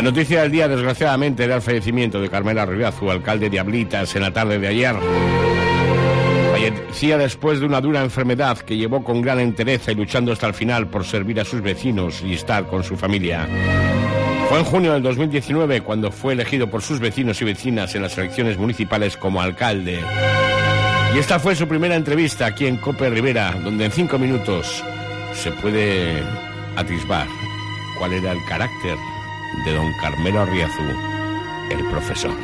La noticia del día, desgraciadamente, era el fallecimiento de Carmelo Arriazu, alcalde de Ablitas, en la tarde de ayer. Fallecía después de una dura enfermedad que llevó con gran entereza y luchando hasta el final por servir a sus vecinos y estar con su familia. Fue en junio del 2019 cuando fue elegido por sus vecinos y vecinas en las elecciones municipales como alcalde. Y esta fue su primera entrevista aquí en COPE Rivera, donde en 5 minutos se puede atisbar cuál era el carácter de don Carmelo Arriazu, el profesor.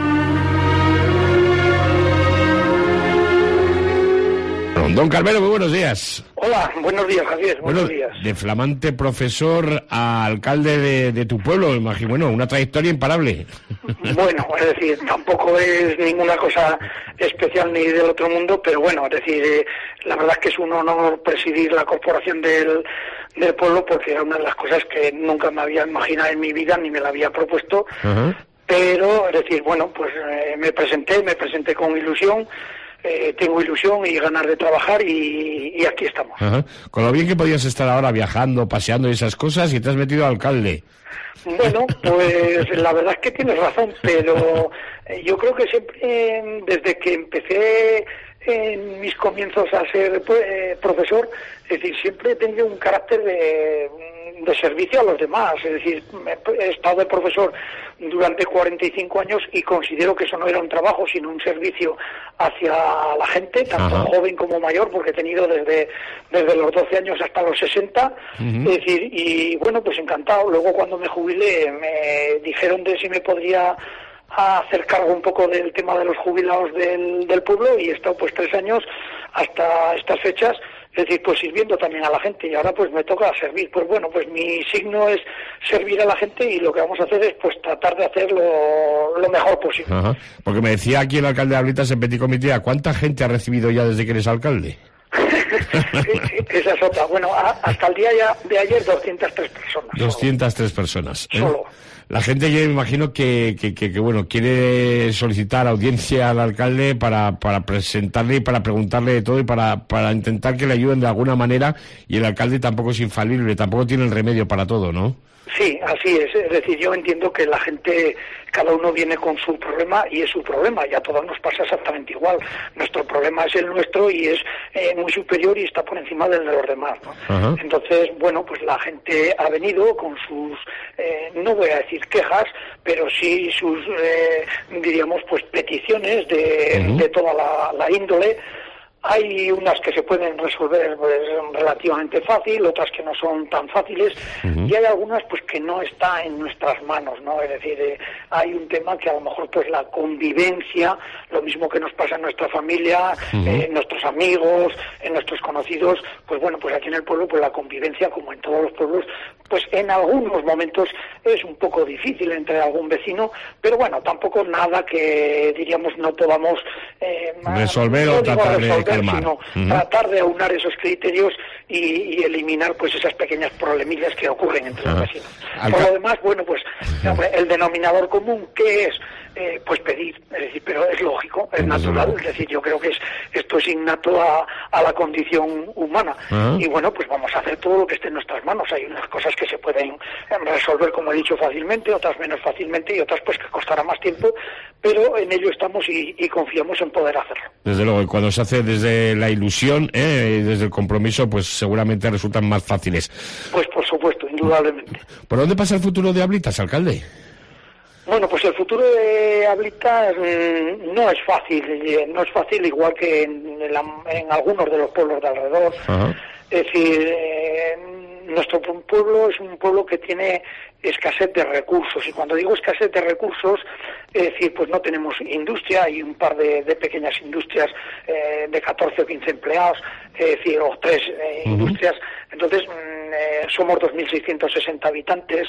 Don Carmelo, muy buenos días. Hola, buenos días, Javier, buenos días. De flamante profesor a alcalde de tu pueblo, imagino, bueno, una trayectoria imparable. Bueno, es decir, tampoco es ninguna cosa especial ni del otro mundo, pero bueno, es decir, la verdad es que es un honor presidir la corporación del pueblo, porque era una de las cosas que nunca me había imaginado en mi vida, ni me la había propuesto, pero, es decir, bueno, pues me presenté con ilusión. Tengo ilusión y ganas de trabajar y aquí estamos. Con lo bien que podías estar ahora viajando, paseando y esas cosas, y te has metido alcalde. Bueno, pues la verdad es que tienes razón, pero yo creo que siempre, desde que empecé en mis comienzos a ser profesor, es decir, siempre he tenido un carácter de servicio a los demás. Es decir, he estado de profesor durante 45 años y considero que eso no era un trabajo, sino un servicio hacia la gente, tanto joven como mayor, porque he tenido desde los 12 años hasta los 60. Es decir, y bueno, pues encantado. Luego, cuando me jubilé, me dijeron de si me podría hacer cargo un poco del tema de los jubilados del pueblo, y he estado pues 3 años hasta estas fechas, es decir, pues sirviendo también a la gente, y ahora pues me toca servir. Pues bueno, pues mi signo es servir a la gente, y lo que vamos a hacer es pues tratar de hacerlo lo mejor posible. Porque me decía aquí el alcalde de Ablitas en Petit Comité, ¿cuánta gente ha recibido ya desde que eres alcalde? Esa es otra. Bueno, hasta el día de ayer 203 personas. 203 personas. Solo. La gente, yo me imagino que bueno, quiere solicitar audiencia al alcalde para presentarle y para preguntarle de todo y para intentar que le ayuden de alguna manera, y el alcalde tampoco es infalible, tampoco tiene el remedio para todo, ¿no? Sí, así es decir, yo entiendo que la gente, cada uno viene con su problema y es su problema, y a todos nos pasa exactamente igual. Nuestro problema es el nuestro y es muy superior y está por encima del de los demás, ¿no? Entonces, bueno, pues la gente ha venido con sus, no voy a decir quejas, pero sí sus, diríamos, pues peticiones de toda la índole. Hay unas que se pueden resolver pues relativamente fácil, otras que no son tan fáciles, y hay algunas pues que no está en nuestras manos, ¿no? Es decir, hay un tema que a lo mejor pues la convivencia, lo mismo que nos pasa en nuestra familia, en nuestros amigos, en nuestros conocidos, pues bueno, pues aquí en el pueblo pues la convivencia, como en todos los pueblos, pues en algunos momentos es un poco difícil entre algún vecino, pero bueno, tampoco nada que diríamos no podamos resolver o tratar de calmar, sino tratar de aunar esos criterios y eliminar pues esas pequeñas problemillas que ocurren entre los vecinos. Por lo demás, bueno, pues el denominador común, ¿qué es? Pues pedir, es decir, pero es lógico, es natural, es decir, yo creo que esto es innato a la condición humana, y bueno, pues vamos a hacer todo lo que esté en nuestras manos. Hay unas cosas que se pueden resolver, como he dicho, fácilmente, otras menos fácilmente, y otras pues que costará más tiempo, pero en ello estamos y confiamos en poder hacerlo. Desde luego, y cuando se hace desde la ilusión, desde el compromiso, pues seguramente resultan más fáciles. Pues por supuesto, indudablemente. ¿Por dónde pasa el futuro de Ablitas, alcalde? Bueno, pues el futuro de Ablitas no es fácil, igual que en algunos de los pueblos de alrededor. Es decir, nuestro pueblo es un pueblo que tiene escasez de recursos, y cuando digo escasez de recursos, es decir, pues no tenemos industria, hay un par de pequeñas industrias de 14 o 15 empleados, es decir, o 3 industrias. Entonces, somos 2.660 habitantes,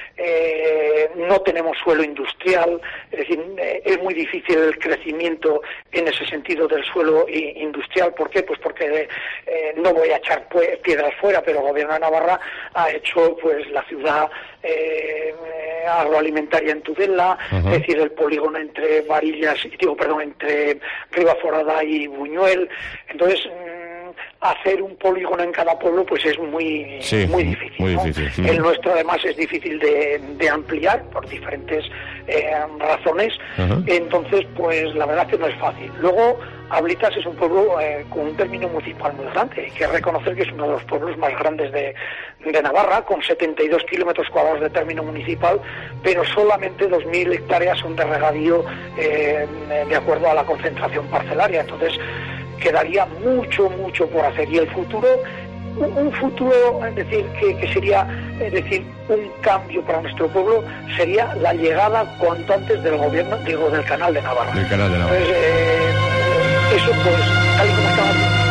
no tenemos suelo industrial, es decir, es muy difícil el crecimiento en ese sentido del suelo industrial. ¿Por qué? Pues porque no voy a echar piedras fuera, pero el gobierno de Navarra ha hecho pues la ciudad agroalimentaria en Tudela, es decir, el polígono entre entre Ribaforada y Buñuel. Entonces, hacer un polígono en cada pueblo pues es muy difícil. Muy ¿no? difícil. El nuestro además es difícil de ampliar por diferentes razones. Entonces pues la verdad que no es fácil. Luego Ablitas es un pueblo con un término municipal muy grande. Hay que reconocer que es uno de los pueblos más grandes de Navarra, con 72 kilómetros cuadrados de término municipal, pero solamente 2.000 hectáreas son de regadío de acuerdo a la concentración parcelaria. Entonces quedaría mucho por hacer. Y el futuro, un futuro, es decir, que sería, es decir, un cambio para nuestro pueblo, sería la llegada cuanto antes del gobierno, digo, del Canal de Navarra. Del Canal de Navarra. Entonces, eso pues, tal y como estaba.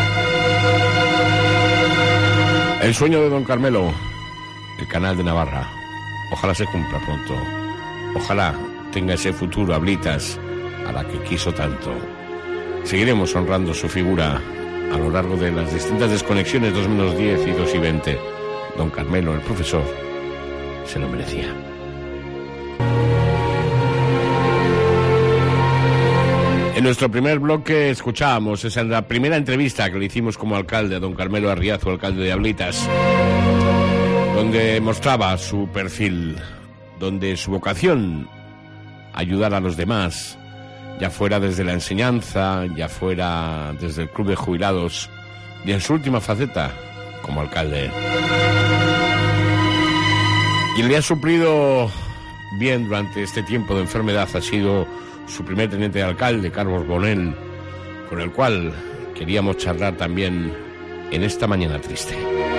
El sueño de don Carmelo, el Canal de Navarra. Ojalá se cumpla pronto. Ojalá tenga ese futuro Ablitas a la que quiso tanto. Seguiremos honrando su figura a lo largo de las distintas desconexiones 2-10 y 2-20. Don Carmelo, el profesor, se lo merecía. En nuestro primer bloque escuchábamos esa la primera entrevista que le hicimos como alcalde a don Carmelo Arriazu, alcalde de Ablitas, donde mostraba su perfil, donde su vocación, ayudar a los demás, ya fuera desde la enseñanza, ya fuera desde el club de jubilados, y en su última faceta como alcalde. Quien le ha suplido bien durante este tiempo de enfermedad ha sido su primer teniente de alcalde, Carlos Bonel, con el cual queríamos charlar también en esta mañana triste.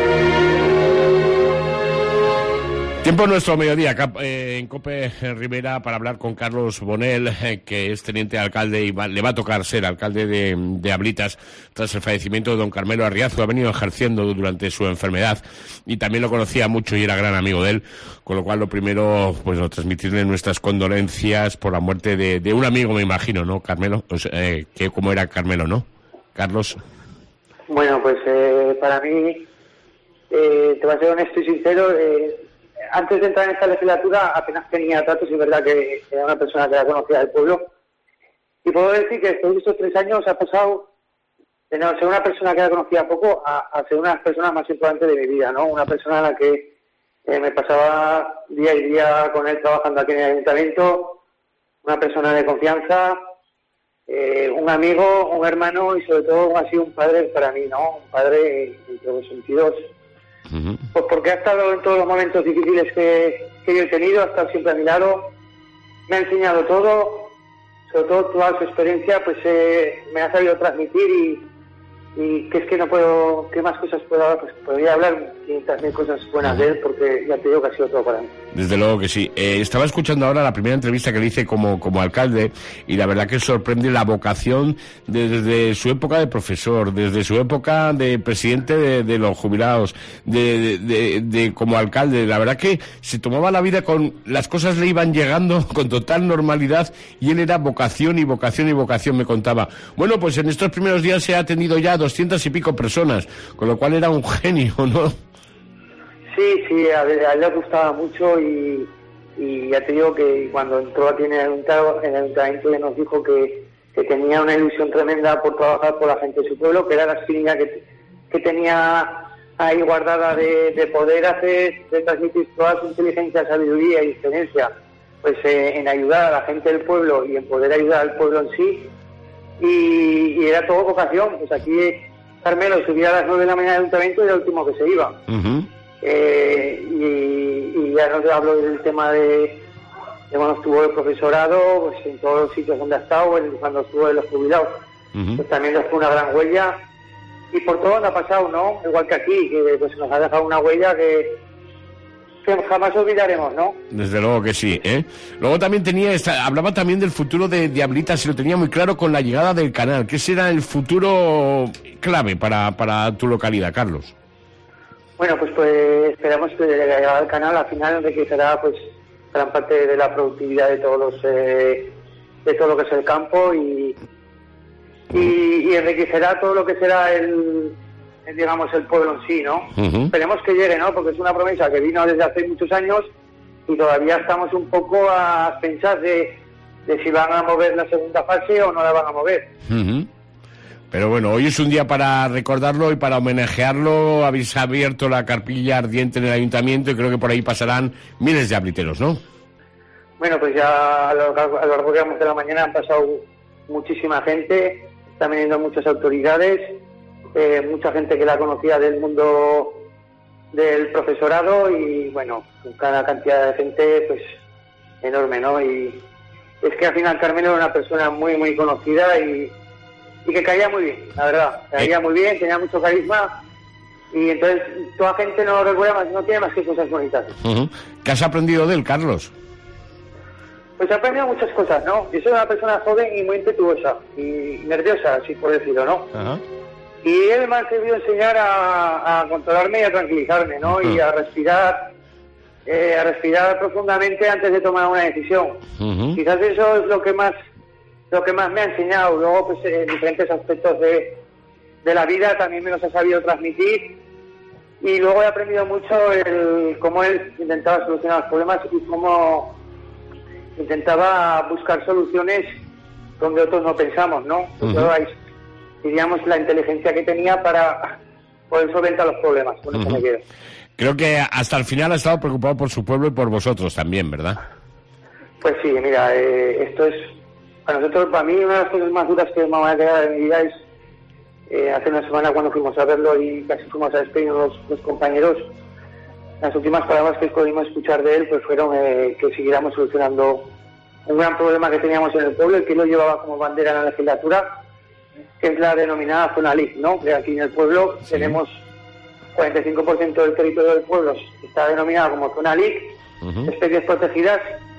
Tiempo nuestro mediodía en COPE Rivera para hablar con Carlos Bonel, que es teniente de alcalde y le va a tocar ser alcalde de Ablitas tras el fallecimiento de don Carmelo Arriazu. Ha venido ejerciendo durante su enfermedad y también lo conocía mucho y era gran amigo de él, con lo cual lo primero, pues transmitirle nuestras condolencias por la muerte de un amigo, me imagino, ¿no, Carmelo? Que como era Carmelo, ¿no? Carlos. Bueno, pues para mí, te voy a ser honesto y sincero, antes de entrar en esta legislatura apenas tenía tratos, y es verdad que era una persona que la conocía del pueblo. Y puedo decir que después de estos 3 años ha pasado de no ser una persona que la conocía poco a ser una de las personas más importantes de mi vida, ¿no? Una persona a la que me pasaba día y día con él trabajando aquí en el ayuntamiento, una persona de confianza, un amigo, un hermano y sobre todo ha sido un padre para mí, ¿no? Un padre en todos los sentidos. Pues porque ha estado en todos los momentos difíciles que yo he tenido, ha estado siempre a mi lado, me ha enseñado todo, sobre todo toda su experiencia, pues me ha sabido transmitir y que es que no puedo, ¿qué más cosas puedo hablar? Pues podría hablar 500.000 cosas buenas de él, porque ya te digo que ha sido todo para mí. Desde luego que sí. Estaba escuchando ahora la primera entrevista que le hice como alcalde y la verdad que sorprende la vocación desde su época de profesor, desde su época de presidente de los jubilados, de como alcalde. La verdad que se tomaba la vida las cosas le iban llegando con total normalidad y él era vocación y vocación y vocación, me contaba. Bueno, pues en estos primeros días se ha atendido ya 200 y pico personas, con lo cual era un genio, ¿no? Sí, a él le gustaba mucho y ya te digo que cuando entró aquí en el ayuntamiento ya nos dijo que tenía una ilusión tremenda por trabajar por la gente de su pueblo, que era la espina que tenía ahí guardada de poder de transmitir toda su inteligencia, sabiduría y experiencia, pues en ayudar a la gente del pueblo y en poder ayudar al pueblo en sí, y era todo vocación. Pues aquí Carmelo subía a las 9 de la mañana del ayuntamiento y era el último que se iba. Y ya no te hablo del tema de cuando estuvo el profesorado, pues en todos los sitios donde ha estado, cuando estuvo en los jubilados, pues también dejó una gran huella, y por todo donde ha pasado, ¿no? Igual que aquí, que pues nos ha dejado una huella que jamás olvidaremos, ¿no? Desde luego que sí, ¿eh? Luego también hablaba también del futuro de Ablitas, y lo tenía muy claro con la llegada del canal. ¿Qué será el futuro clave para tu localidad, Carlos? Bueno, pues esperamos que la llegada del canal al final enriquecerá pues gran parte de la productividad de todos de todo lo que es el campo y enriquecerá todo lo que será el pueblo en sí, ¿no? Esperemos que llegue, ¿no? Porque es una promesa que vino desde hace muchos años y todavía estamos un poco a pensar de si van a mover la segunda fase o no la van a mover. Pero bueno, hoy es un día para recordarlo y para homenajearlo. Habéis abierto la carpilla ardiente en el ayuntamiento y creo que por ahí pasarán miles de abliteros, ¿no? Bueno, pues ya a lo largo de la mañana han pasado muchísima gente, están viniendo muchas autoridades, mucha gente que la conocía del mundo del profesorado y bueno, cada cantidad de gente pues enorme, ¿no? Y es que al final Carmelo era una persona muy muy conocida y que caía muy bien, la verdad, caía muy bien, tenía mucho carisma y entonces toda la gente no lo recuerda, no tiene más que cosas bonitas. Uh-huh. ¿Qué has aprendido de él, Carlos? Pues he aprendido muchas cosas, ¿no? Yo soy una persona joven y muy impetuosa y nerviosa, así por decirlo, ¿no? Uh-huh. Y él me ha querido enseñar a controlarme y a tranquilizarme, ¿no? Uh-huh. Y a respirar profundamente antes de tomar una decisión. Uh-huh. Quizás eso es lo que más me ha enseñado. Luego, pues en diferentes aspectos de la vida también me los ha sabido transmitir. Y luego he aprendido mucho cómo él intentaba solucionar los problemas y cómo intentaba buscar soluciones donde otros no pensamos, ¿no? Uh-huh. Diríamos la inteligencia que tenía para poder solventar los problemas. Con eso me quedo. Creo que hasta el final ha estado preocupado por su pueblo y por vosotros también, ¿verdad? Pues sí, mira, esto es... Para nosotros, para mí, una de las cosas más duras que me van a quedar en mi vida es hace una semana cuando fuimos a verlo y casi fuimos a despedirnos los compañeros. Las últimas palabras que pudimos escuchar de él pues fueron que siguiéramos solucionando un gran problema que teníamos en el pueblo, el que lo llevaba como bandera en la legislatura, que es la denominada zona LIC, ¿no? Que aquí en el pueblo tenemos 45% del territorio del pueblo está denominado como zona LIC, uh-huh. Especies protegidas.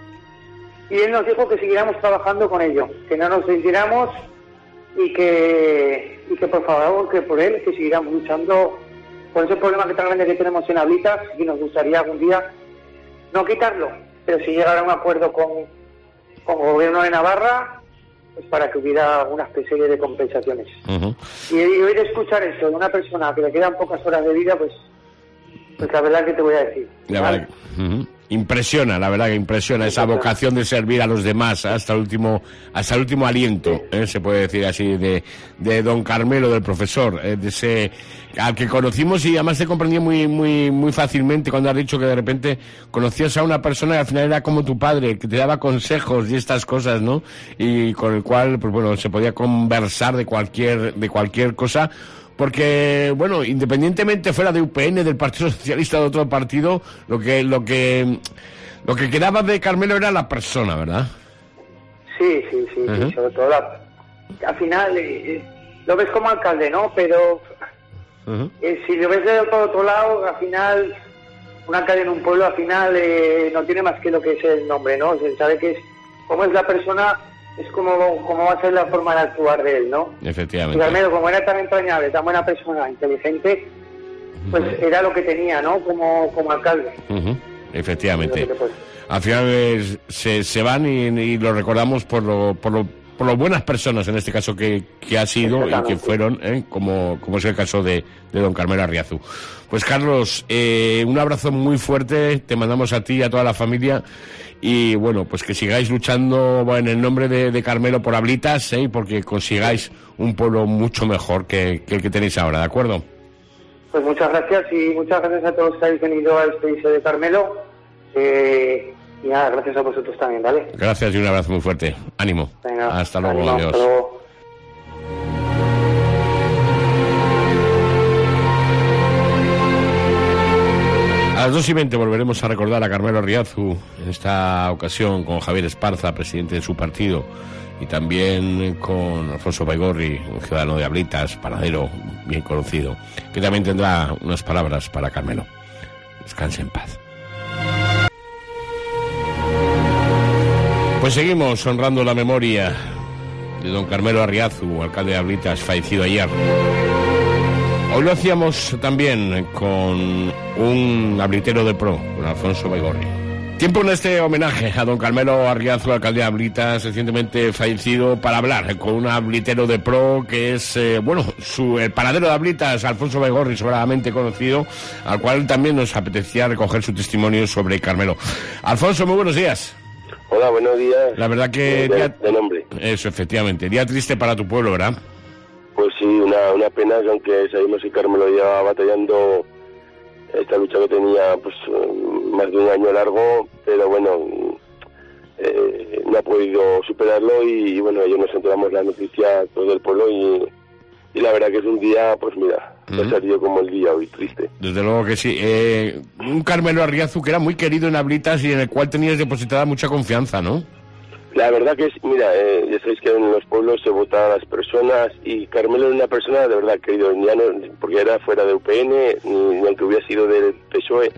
Y él nos dijo que siguiéramos trabajando con ello, que no nos rindiéramos y que por favor, que por él, que siguiéramos luchando por ese problema que tan grande que tenemos en Ablitas y nos gustaría algún día no quitarlo, pero sí llegar a un acuerdo con el gobierno de Navarra pues para que hubiera una serie de compensaciones. Uh-huh. Y hoy de escuchar eso de una persona que le quedan pocas horas de vida, pues la verdad que te voy a decir. ¿Vale? Uh-huh. Impresiona, la verdad que impresiona esa vocación de servir a los demás hasta el último aliento, se puede decir así, de don Carmelo, del profesor, de ese al que conocimos y además te comprendí muy muy muy fácilmente cuando has dicho que de repente conocías a una persona y al final era como tu padre, que te daba consejos y estas cosas, ¿no? Y con el cual, pues bueno, se podía conversar de cualquier cosa. Porque, bueno, independientemente fuera de UPN, del Partido Socialista, de otro partido, lo que quedaba de Carmelo era la persona, ¿verdad? Sí, uh-huh. Sobre todo al final lo ves como alcalde, ¿no? Pero uh-huh. Si lo ves de otro lado, al final, un alcalde en un pueblo, al final no tiene más que lo que es el nombre, ¿no? Se sabe que es cómo es la persona. Es como va a ser la forma de actuar de él, ¿no? Efectivamente. Y Carmelo, como era tan entrañable, tan buena persona, inteligente, pues uh-huh. Era lo que tenía, ¿no? Como alcalde. Uh-huh. Efectivamente. Al final se van y lo recordamos por lo buenas personas, en este caso, que ha sido y que fueron, como es el caso de don Carmelo Arriazu. Pues Carlos, un abrazo muy fuerte, te mandamos a ti y a toda la familia. Y bueno, pues que sigáis luchando en el nombre de Carmelo por Ablitas, porque consigáis un pueblo mucho mejor que el que tenéis ahora, ¿de acuerdo? Pues muchas gracias y muchas gracias a todos que habéis venido a este inicio de Carmelo. Y nada, gracias a vosotros también, ¿vale? Gracias y un abrazo muy fuerte. Ánimo. Venga, hasta luego, ánimo, adiós. Hasta luego. A las 2:20 volveremos a recordar a Carmelo Arriazu, en esta ocasión con Javier Esparza, presidente de su partido, y también con Alfonso Baigorri, un ciudadano de Ablitas, panadero bien conocido, que también tendrá unas palabras para Carmelo. Descanse en paz. Pues seguimos honrando la memoria de don Carmelo Arriazu, alcalde de Ablitas, fallecido ayer. Hoy lo hacíamos también con un ablitero de pro, con Alfonso Baigorri. Tiempo en este homenaje a don Carmelo Arriazu, alcalde de Ablitas, recientemente fallecido, para hablar con un ablitero de pro que es, el panadero de Ablitas, Alfonso Baigorri, sobradamente conocido, al cual también nos apetecía recoger su testimonio sobre Carmelo. Alfonso, muy buenos días. Hola, buenos días. La verdad que... De nombre. Eso, efectivamente. Día triste para tu pueblo, ¿verdad? Pues sí, una pena, aunque sabemos que Carmelo llevaba batallando esta lucha que tenía pues más de un año largo, pero bueno, no ha podido superarlo y bueno, ellos nos enteramos la noticia todo el pueblo y la verdad que es un día, pues mira, ha salido como el día hoy, triste. Desde luego que sí. Un Carmelo Arriazu que era muy querido en Ablitas y en el cual tenías depositada mucha confianza, ¿no? La verdad que es, mira, ya sabéis que en los pueblos se votan a las personas y Carmelo era una persona de verdad querido, ya no, porque era fuera de UPN, ni aunque hubiera sido del PSOE.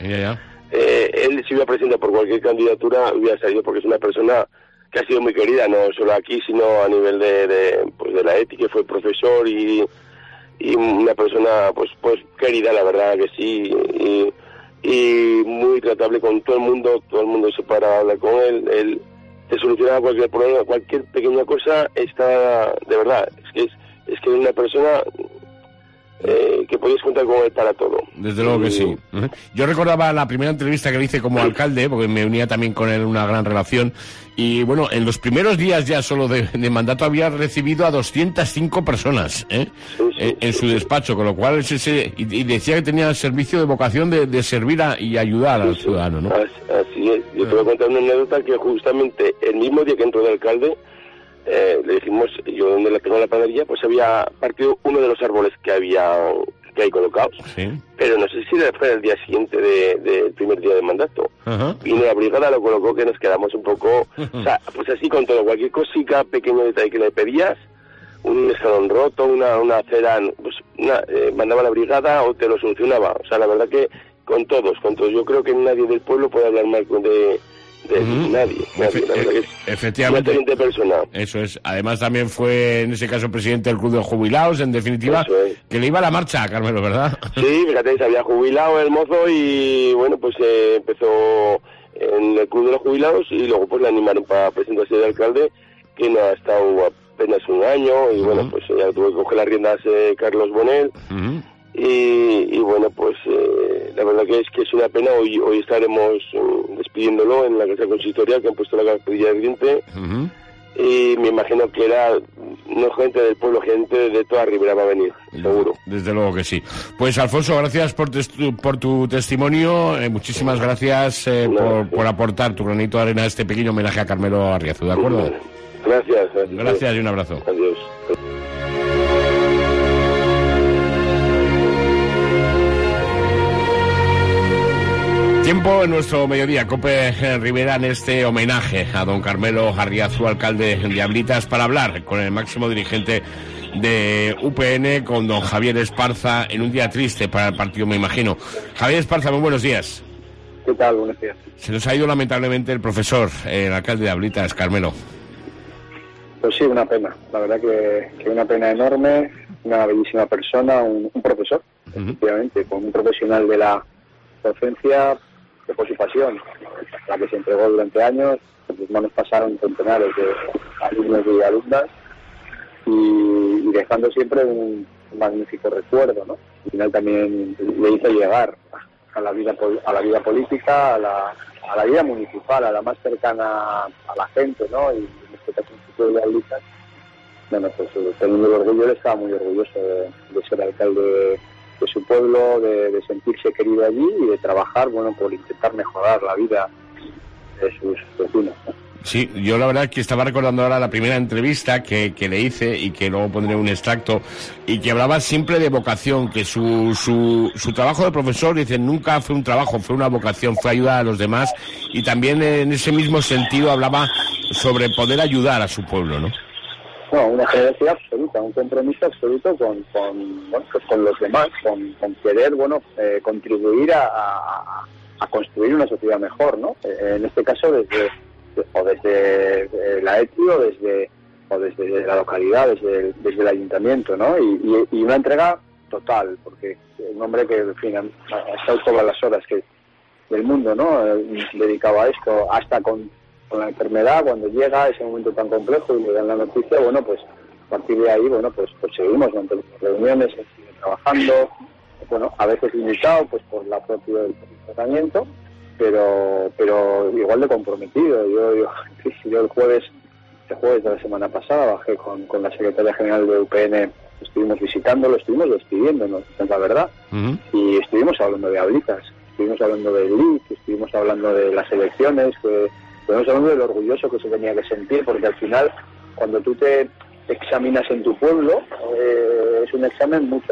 Él si hubiera presentado por cualquier candidatura hubiera salido porque es una persona que ha sido muy querida, no solo aquí, sino a nivel de la ética, fue profesor y una persona pues querida, la verdad que sí, y muy tratable con todo el mundo se para a hablar con él te solucionaba cualquier problema, cualquier pequeña cosa, está de verdad, es que es una persona que podéis contar con él para todo. Desde luego que sí. Yo recordaba la primera entrevista que le hice como alcalde, porque me unía también con él una gran relación, y bueno, en los primeros días ya solo de mandato había recibido a 205 personas en su despacho, con lo cual y decía que tenía el servicio de vocación de servir y ayudar al ciudadano, ¿no? Así es. Yo te voy a contar una anécdota que justamente el mismo día que entró de alcalde, le dijimos, yo donde la tengo la panadería, pues había partido uno de los árboles que hay colocados, sí. Pero no sé si fue el día siguiente del primer día de mandato. Vino la brigada, lo colocó, que nos quedamos un poco, o sea, pues así con todo, cualquier cosita, pequeño detalle que le pedías, un escalón roto, una acera, pues mandaba la brigada o te lo solucionaba. O sea, la verdad que con todos, yo creo que nadie del pueblo puede hablar mal de nadie. Efectivamente. Eso es. Además también fue, en ese caso, presidente del Club de Jubilados, en definitiva, que le iba a la marcha a Carmelo, ¿verdad? Sí, fíjate, se había jubilado el mozo y, bueno, pues empezó en el Club de los Jubilados y luego pues le animaron para presentarse de alcalde, que no ha estado apenas un año y, bueno, pues ya tuvo que coger las riendas Carlos Bonel. Y bueno, pues la verdad que es una pena. Hoy estaremos despidiéndolo en la Casa Consistorial, que han puesto la capilla ardiente. Y me imagino que era no gente del pueblo, gente de toda Ribera va a venir, seguro. Desde luego que sí. Pues Alfonso, gracias por tu testimonio, muchísimas gracias por aportar tu granito de arena a este pequeño homenaje a Carmelo Arriazu, ¿de acuerdo? Gracias y un abrazo. Adiós. Tiempo en nuestro mediodía, COPE Ribera, en este homenaje a don Carmelo Arriazu, alcalde de Ablitas, para hablar con el máximo dirigente de UPN, con don Javier Esparza, en un día triste para el partido, me imagino. Javier Esparza, muy buenos días. ¿Qué tal? Buenos días. Se nos ha ido lamentablemente el profesor, el alcalde de Ablitas, Carmelo. Pues sí, una pena. La verdad que una pena enorme, una bellísima persona, un profesor, efectivamente, con un profesional de la docencia, que fue su pasión, la que se entregó durante años. En sus manos pasaron centenares de alumnos y alumnas y dejando siempre un magnífico recuerdo, ¿no? Al final también le hizo llegar a la vida política, a la vida municipal, a la más cercana a la gente, ¿no? Y en este caso el pueblo de Ablitas, bueno, pues teniendo el orgullo, él estaba muy orgulloso de ser alcalde de su pueblo, de sentirse querido allí y de trabajar, bueno, por intentar mejorar la vida de sus vecinos, ¿no? Sí, yo la verdad que estaba recordando ahora la primera entrevista que le hice y que luego pondré un extracto, y que hablaba siempre de vocación, que su trabajo de profesor, dice, nunca fue un trabajo, fue una vocación, fue ayudar a los demás, y también en ese mismo sentido hablaba sobre poder ayudar a su pueblo, ¿no? Bueno, una generosidad absoluta, un compromiso absoluto con los demás, con querer, contribuir a construir una sociedad mejor, ¿no? En este caso desde la ETI o desde la localidad, desde el ayuntamiento, ¿no? Y una entrega total, porque un hombre que, en fin, ha estado todas las horas del mundo, ¿no? Dedicado a esto, hasta con la enfermedad, cuando llega ese momento tan complejo y le dan la noticia, bueno, pues a partir de ahí, bueno, pues seguimos con reuniones, sigue trabajando, bueno, a veces limitado pues por la propia del tratamiento, pero igual de comprometido. Yo el jueves de la semana pasada bajé con la secretaria general de UPN estuvimos visitándolo, estuvimos despidiéndonos, es la verdad, y estuvimos hablando de Ablitas, estuvimos hablando del LIC, estuvimos hablando de las elecciones, estuvimos hablando de lo orgulloso que se tenía que sentir, porque al final, cuando tú te examinas en tu pueblo, es un examen mucho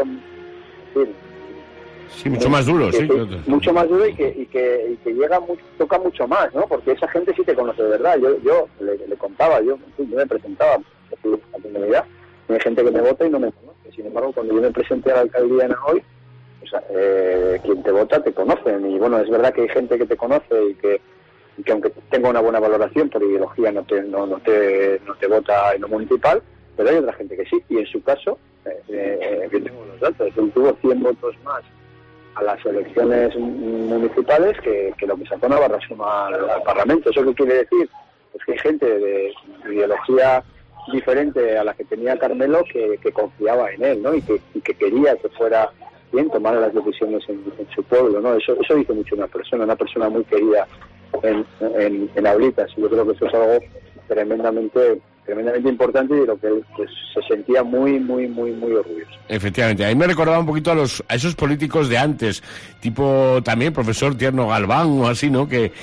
más duro, mucho más duro y que llega toca mucho más, ¿no? Porque esa gente sí te conoce de verdad. Yo le contaba, yo me presentaba a comunidad, hay gente que me vota y no me conoce. Sin embargo, cuando yo me presenté a la alcaldía en Alcoy, quien te vota te conocen, y bueno, es verdad que hay gente que te conoce y que aunque tenga una buena valoración por ideología no te vota en lo municipal, pero hay otra gente que sí, y en su caso, que tengo los datos, él tuvo 100 votos más a las elecciones municipales que lo que sacó Navarra Suma al Parlamento. ¿Eso qué quiere decir? Pues que hay gente de ideología diferente a la que tenía Carmelo que confiaba en él, ¿no? Y que quería que fuera bien tomar las decisiones en su pueblo, ¿no? Eso dice mucho una persona muy querida en Ablitas, y yo creo que eso es algo tremendamente importante y de lo que él pues, se sentía muy orgulloso. Efectivamente, a mí me recordaba un poquito a esos políticos de antes, tipo también profesor Tierno Galván o así, ¿no? Que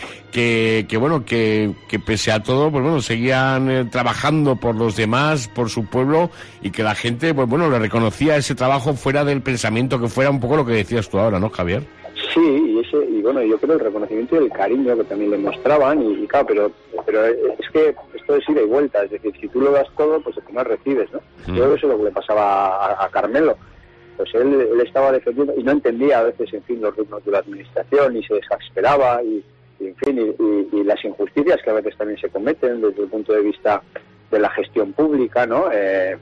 pese a todo, pues bueno, seguían trabajando por los demás, por su pueblo, y que la gente, pues bueno, le reconocía ese trabajo fuera del pensamiento, que fuera un poco lo que decías tú ahora, ¿no, Javier? Sí, y bueno, yo creo el reconocimiento y el cariño que también le mostraban, y claro, pero es que esto es ida y vuelta, es decir, si tú lo das todo, pues al final recibes, ¿no? Yo creo que eso es lo que le pasaba a Carmelo, pues él estaba defendiendo, y no entendía a veces, en fin, los ritmos de la administración, y se exasperaba, y en fin, y las injusticias que a veces también se cometen desde el punto de vista de la gestión pública, ¿no? Él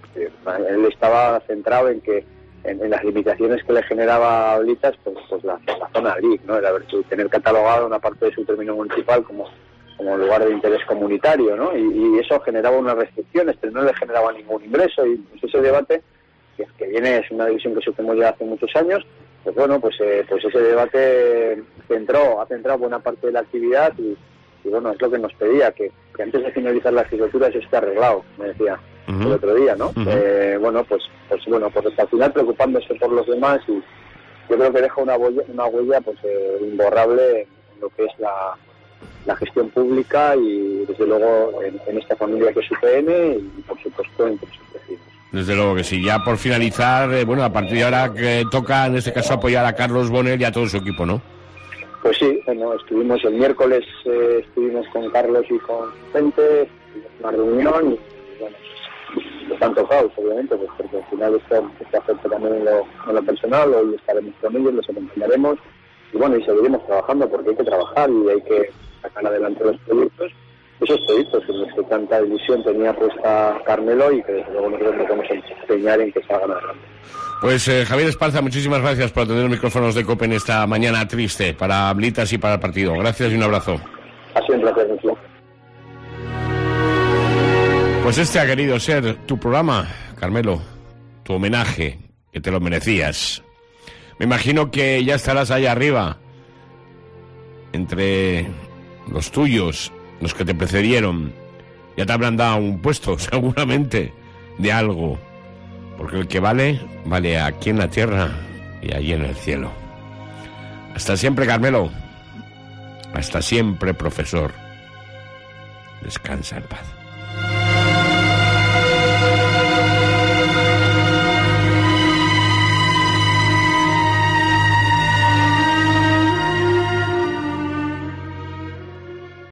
estaba centrado en que en las limitaciones que le generaba a Ablitas, pues la zona LIC, ¿no? Tener catalogado una parte de su término municipal como lugar de interés comunitario, ¿no? Y eso generaba unas restricciones, pero no le generaba ningún ingreso, y pues ese debate que viene, es una división que sufrimos ya hace muchos años, pues bueno, pues ese debate ha centrado buena parte de la actividad, y bueno, es lo que nos pedía, que antes de finalizar la legislatura eso esté arreglado, me decía el otro día, ¿no? Pues al final preocupándose por los demás, y yo creo que deja una huella pues imborrable en lo que es la gestión pública, y desde luego en esta familia que es UPN, y por supuesto entre sus vecinos. Desde luego que sí. Ya por finalizar, bueno, a partir de ahora que toca en este caso apoyar a Carlos Bonel y a todo su equipo, ¿no? Pues sí, bueno, estuvimos el miércoles, estuvimos con Carlos y con gente, una reunión, y bueno, están tocados, obviamente, pues porque al final esto afecta también en lo personal. Hoy estaremos con ellos, los acompañaremos, y bueno, y seguiremos trabajando, porque hay que trabajar y hay que sacar adelante los proyectos, esos proyectos en los que tanta ilusión tenía puesta Carmelo, y que desde luego nosotros nos vamos a empeñar en que salgan adelante. Pues Javier Esparza, muchísimas gracias por atender los micrófonos de COPE en esta mañana triste para Ablitas y para el partido. Gracias y un abrazo. Ha sido un placer, Lucio. Pues este ha querido ser tu programa, Carmelo, tu homenaje, que te lo merecías. Me imagino que ya estarás ahí arriba, entre los tuyos, los que te precedieron. Ya te habrán dado un puesto, seguramente, de algo. Porque el que vale aquí en la tierra y allí en el cielo. Hasta siempre, Carmelo. Hasta siempre, profesor. Descansa en paz.